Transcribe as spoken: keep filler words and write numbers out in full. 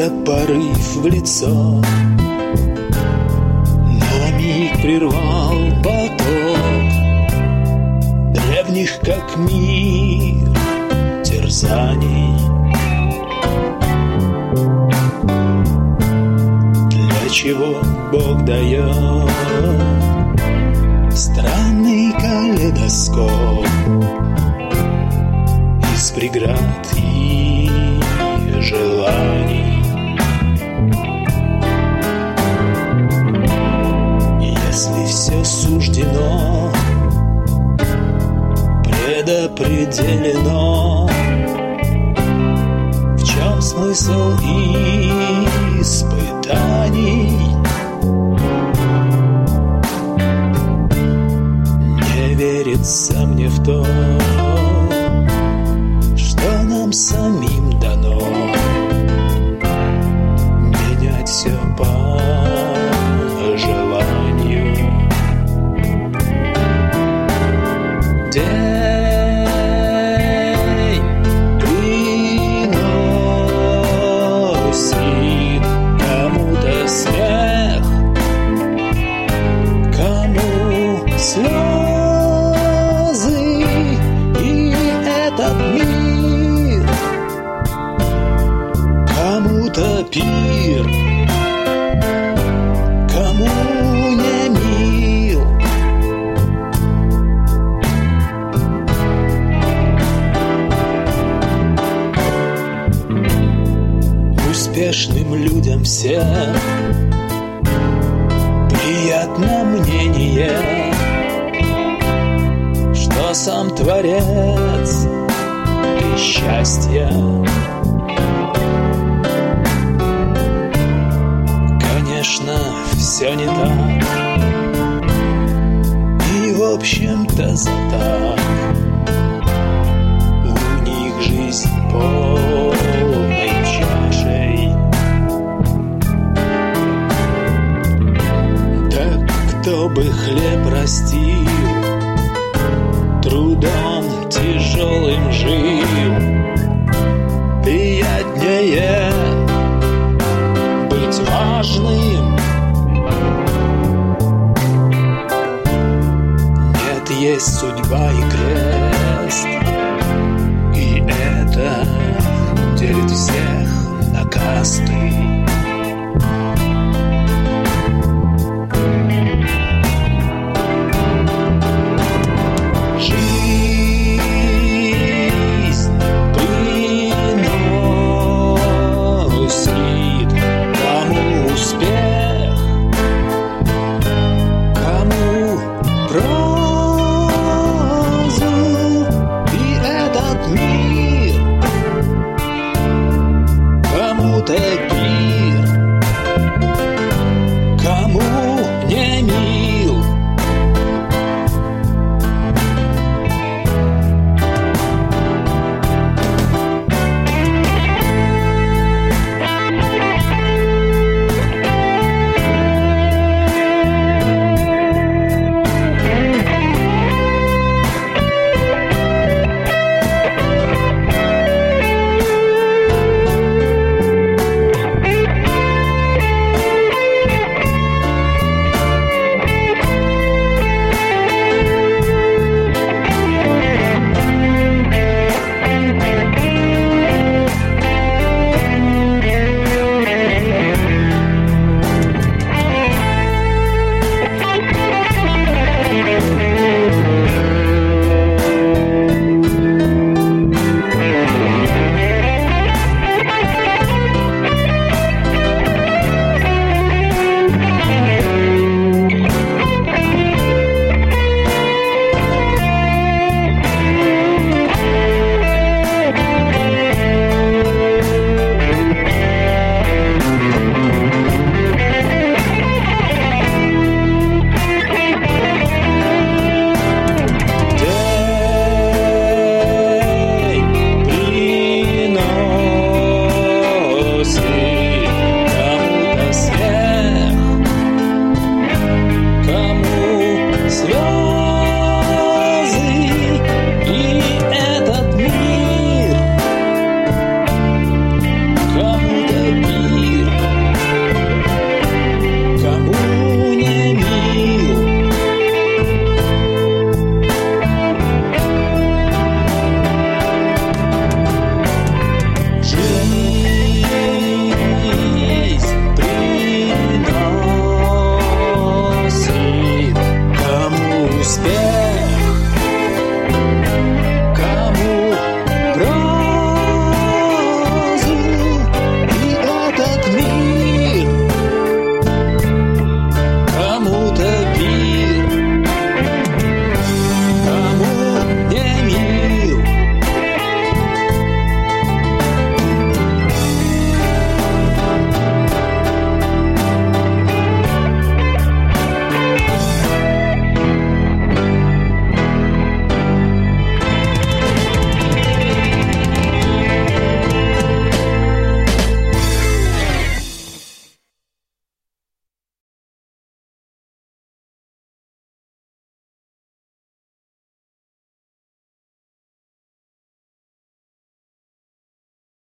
будто порыв в лицо, на миг прервал поток древних, как мир, терзаний. Для чего Бог дает странный калейдоскоп из преград и желаний? Если все суждено, предопределено, в чем смысл испытаний? Не верится мне в то, что нам самим дано менять все по желанию. День приносит кому-то смех, кому слезы, и этот мир кому-то пир, кому не мил. Успешным людям всем приятно мнение, что сам Творец и счастья. Конечно, все не так, и в общем-то за так. У них жизнь полной чашей. Так кто бы хлеб растил, трудом тяжелым жил, приятнее быть важным. Нет, есть судьба и крест, и это делит всех на касты.